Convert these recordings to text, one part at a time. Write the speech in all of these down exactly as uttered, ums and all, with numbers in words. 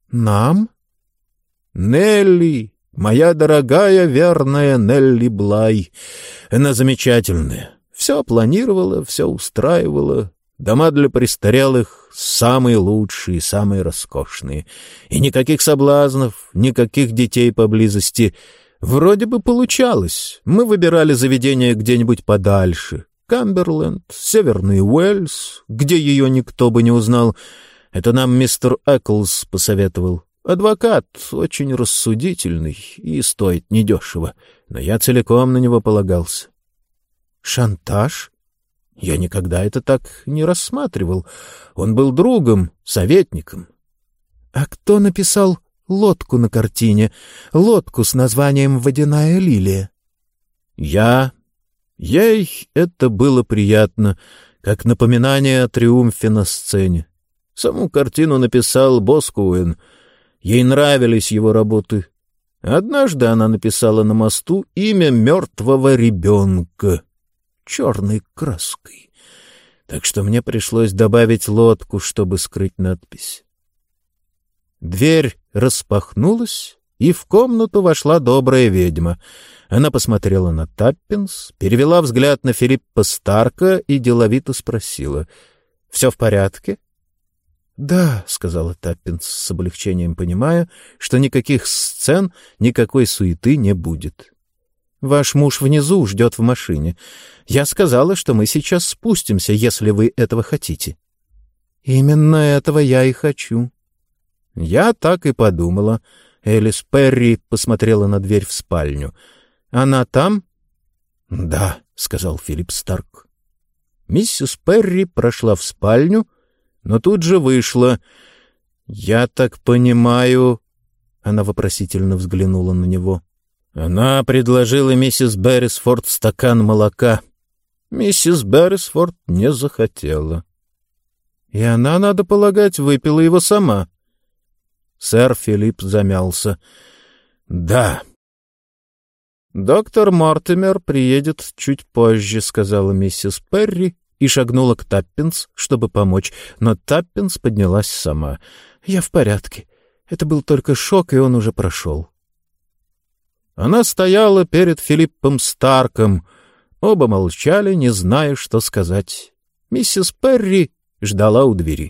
Нам? Нелли, моя дорогая верная Нелли Блай. Она замечательная. Все планировала, все устраивала. Дома для престарелых самые лучшие, самые роскошные. И никаких соблазнов, никаких детей поблизости. Вроде бы получалось. Мы выбирали заведение где-нибудь подальше. Камберленд, Северный Уэльс, где ее никто бы не узнал. Это нам мистер Эклс посоветовал. Адвокат очень рассудительный и стоит недешево, но я целиком на него полагался. Шантаж? Я никогда это так не рассматривал. Он был другом, советником. А кто написал лодку на картине? Лодку с названием «Водяная лилия»? Я. Ей это было приятно, как напоминание о триумфе на сцене. Саму картину написал Боскуэн. Ей нравились его работы. Однажды она написала на мосту имя мертвого ребенка черной краской. Так что мне пришлось добавить лодку, чтобы скрыть надпись. Дверь распахнулась, и в комнату вошла добрая ведьма. Она посмотрела на Таппинс, перевела взгляд на Филиппа Старка и деловито спросила: — Все в порядке? — Да, — сказала Таппинс с облегчением, понимая, что никаких сцен, никакой суеты не будет. — Ваш муж внизу ждет в машине. Я сказала, что мы сейчас спустимся, если вы этого хотите. — Именно этого я и хочу. — Я так и подумала. Элис Перри посмотрела на дверь в спальню. — Она там? — Да, — сказал Филипп Старк. Миссис Перри прошла в спальню, но тут же вышла. — Я так понимаю... Она вопросительно взглянула на него. Она предложила миссис Беррисфорд стакан молока. Миссис Беррисфорд не захотела. И она, надо полагать, выпила его сама. Сэр Филипп замялся. — Да. — Доктор Мортимер приедет чуть позже, — сказала миссис Перри и шагнула к Таппинс, чтобы помочь, но Таппинс поднялась сама. — Я в порядке. Это был только шок, и он уже прошел. Она стояла перед Филиппом Старком. Оба молчали, не зная, что сказать. Миссис Перри ждала у двери.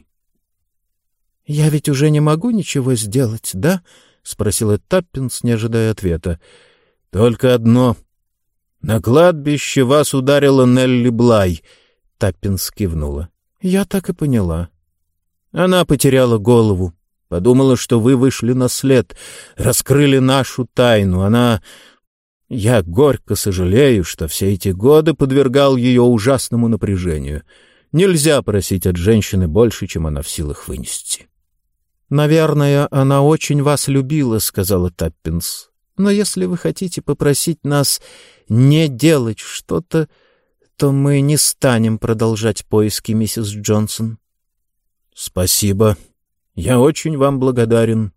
— Я ведь уже не могу ничего сделать, да? — спросила Таппинс, не ожидая ответа. — Только одно. На кладбище вас ударила Нелли Блай. Таппинс кивнула. — Я так и поняла. Она потеряла голову. Подумала, что вы вышли на след, раскрыли нашу тайну. Она... Я горько сожалею, что все эти годы подвергал ее ужасному напряжению. Нельзя просить от женщины больше, чем она в силах вынести. — Наверное, она очень вас любила, — сказала Таппинс. — Но если вы хотите попросить нас не делать что-то, то мы не станем продолжать поиски миссис Джонсон. — Спасибо. Я очень вам благодарен.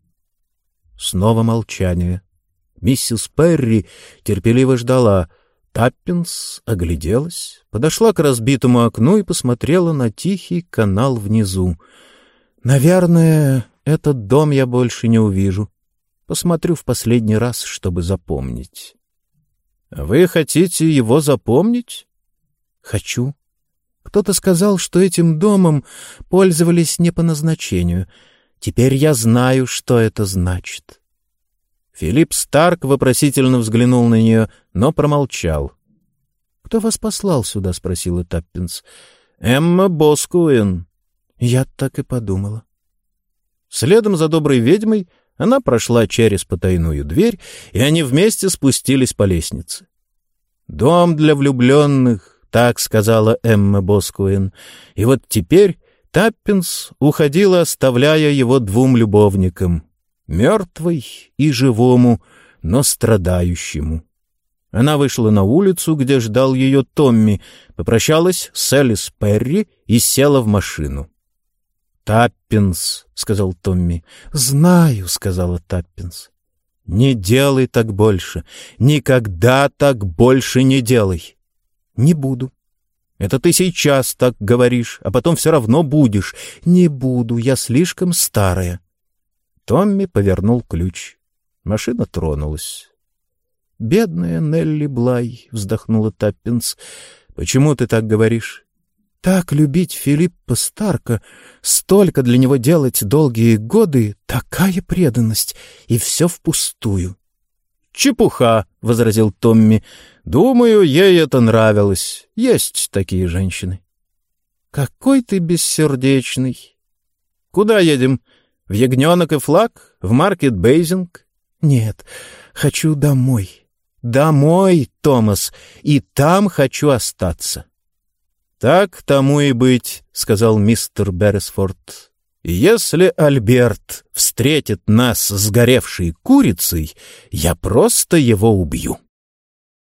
Снова молчание. Миссис Перри терпеливо ждала. Таппинс огляделась, подошла к разбитому окну и посмотрела на тихий канал внизу. «Наверное, этот дом я больше не увижу. Посмотрю в последний раз, чтобы запомнить». «Вы хотите его запомнить?» «Хочу. Кто-то сказал, что этим домом пользовались не по назначению. Теперь я знаю, что это значит». Филипп Старк вопросительно взглянул на нее, но промолчал. «Кто вас послал сюда?» — спросила Таппинс. «Эмма Боскуэн». «Я так и подумала». Следом за доброй ведьмой она прошла через потайную дверь, и они вместе спустились по лестнице. «Дом для влюбленных», — так сказала Эмма Боскуэн. И вот теперь Таппинс уходила, оставляя его двум любовникам, мертвой и живому, но страдающему. Она вышла на улицу, где ждал ее Томми, попрощалась с Элис Перри и села в машину. «Таппинс», — сказал Томми. «Знаю», — сказала Таппинс. «Не делай так больше. Никогда так больше не делай». «Не буду». «Это ты сейчас так говоришь, а потом все равно будешь». «Не буду, я слишком старая». Томми повернул ключ. Машина тронулась. «Бедная Нелли Блай», — вздохнула Таппинс. «Почему ты так говоришь?» «Так любить Филиппа Старка, столько для него делать долгие годы, такая преданность, и все впустую». «Чепуха», — возразил Томми. «Думаю, ей это нравилось. Есть такие женщины». «Какой ты бессердечный». «Куда едем? В Ягненок и Флаг? В Маркет-Бейзинг?» «Нет, хочу домой». «Домой, Томас, и там хочу остаться». «Так тому и быть», — сказал мистер Берресфорд. «Если Альберт встретит нас сгоревшей курицей, я просто его убью».